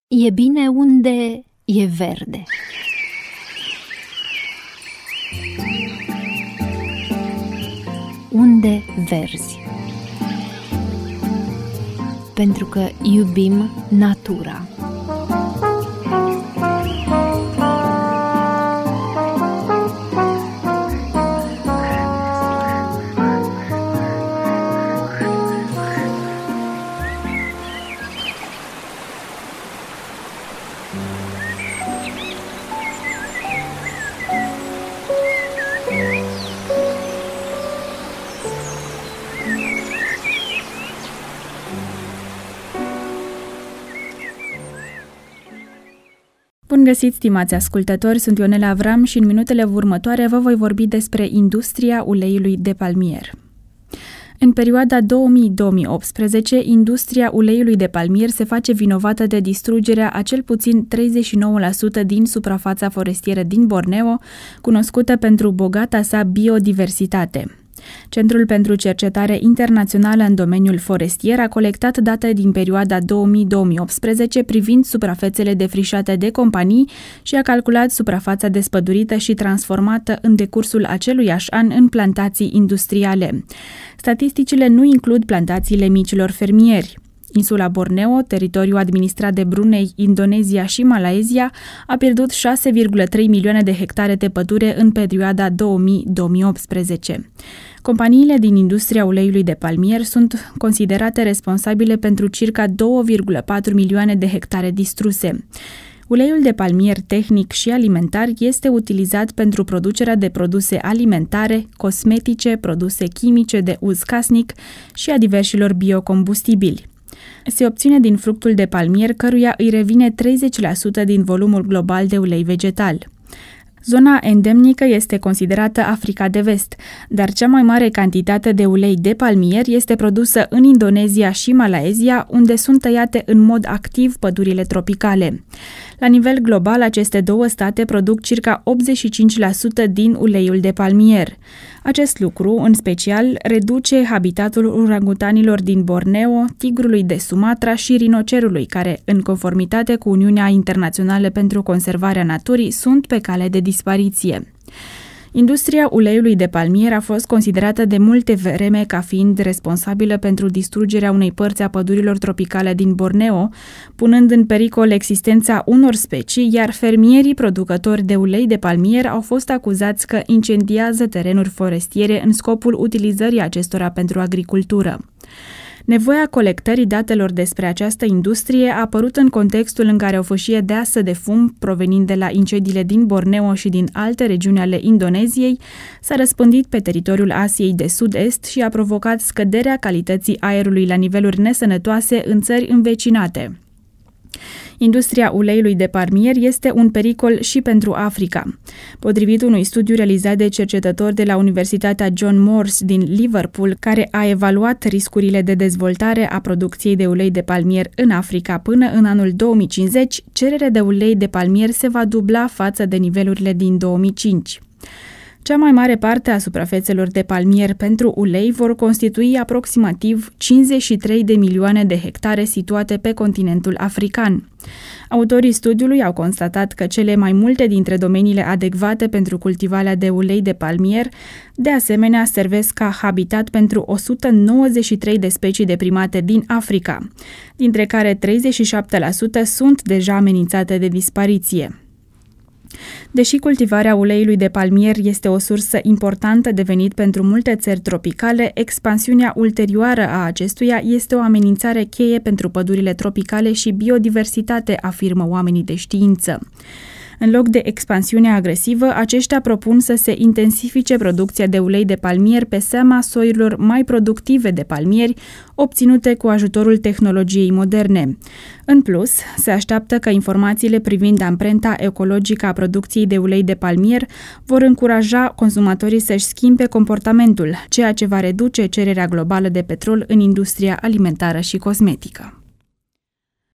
E bine unde e verde. Unde verzi. Pentru că iubim natura. Bun găsit, stimați ascultători, sunt Ionela Avram și în minutele următoare vă voi vorbi despre industria uleiului de palmier. În perioada 2000-2018, industria uleiului de palmier se face vinovată de distrugerea a cel puțin 39% din suprafața forestieră din Borneo, cunoscută pentru bogata sa biodiversitate. Centrul pentru Cercetare Internațională în domeniul forestier a colectat date din perioada 2000-2018 privind suprafețele defrișate de companii și a calculat suprafața despădurită și transformată în decursul aceluiași an în plantații industriale. Statisticile nu includ plantațiile micilor fermieri. Insula Borneo, teritoriu administrat de Brunei, Indonezia și Malaysia, a pierdut 6,3 milioane de hectare de pădure în perioada 2000-2018. Companiile din industria uleiului de palmier sunt considerate responsabile pentru circa 2,4 milioane de hectare distruse. Uleiul de palmier tehnic și alimentar este utilizat pentru producerea de produse alimentare, cosmetice, produse chimice de uz casnic și a diversilor biocombustibili. Se obține din fructul de palmier, căruia îi revine 30% din volumul global de ulei vegetal. Zona endemnică este considerată Africa de Vest, dar cea mai mare cantitate de ulei de palmier este produsă în Indonezia și Malaysia, unde sunt tăiate în mod activ pădurile tropicale. La nivel global, aceste două state produc circa 85% din uleiul de palmier. Acest lucru, în special, reduce habitatul orangutanilor din Borneo, tigrului de Sumatra și rinocerului, care, în conformitate cu Uniunea Internațională pentru Conservarea Naturii, sunt pe cale de dispariție. Industria uleiului de palmier a fost considerată de multe vreme ca fiind responsabilă pentru distrugerea unei părți a pădurilor tropicale din Borneo, punând în pericol existența unor specii, iar fermierii producători de ulei de palmier au fost acuzați că incendiază terenuri forestiere în scopul utilizării acestora pentru agricultură. Nevoia colectării datelor despre această industrie a apărut în contextul în care o fâșie deasă de fum provenind de la incendiile din Borneo și din alte regiuni ale Indoneziei s-a răspândit pe teritoriul Asiei de Sud-Est și a provocat scăderea calității aerului la niveluri nesănătoase în țări învecinate. Industria uleiului de palmier este un pericol și pentru Africa. Potrivit unui studiu realizat de cercetători de la Universitatea John Moores din Liverpool, care a evaluat riscurile de dezvoltare a producției de ulei de palmier în Africa până în anul 2050, cererea de ulei de palmier se va dubla față de nivelurile din 2005. Cea mai mare parte a suprafețelor de palmier pentru ulei vor constitui aproximativ 53 de milioane de hectare situate pe continentul african. Autorii studiului au constatat că cele mai multe dintre domeniile adecvate pentru cultivarea de ulei de palmier, de asemenea, servesc ca habitat pentru 193 de specii de primate din Africa, dintre care 37% sunt deja amenințate de dispariție. Deși cultivarea uleiului de palmier este o sursă importantă de venit pentru multe țări tropicale, expansiunea ulterioară a acestuia este o amenințare cheie pentru pădurile tropicale și biodiversitate, afirmă oamenii de știință. În loc de expansiune agresivă, aceștia propun să se intensifice producția de ulei de palmier pe seama soiurilor mai productive de palmieri, obținute cu ajutorul tehnologiei moderne. În plus, se așteaptă că informațiile privind amprenta ecologică a producției de ulei de palmier vor încuraja consumatorii să-și schimbe comportamentul, ceea ce va reduce cererea globală de petrol în industria alimentară și cosmetică.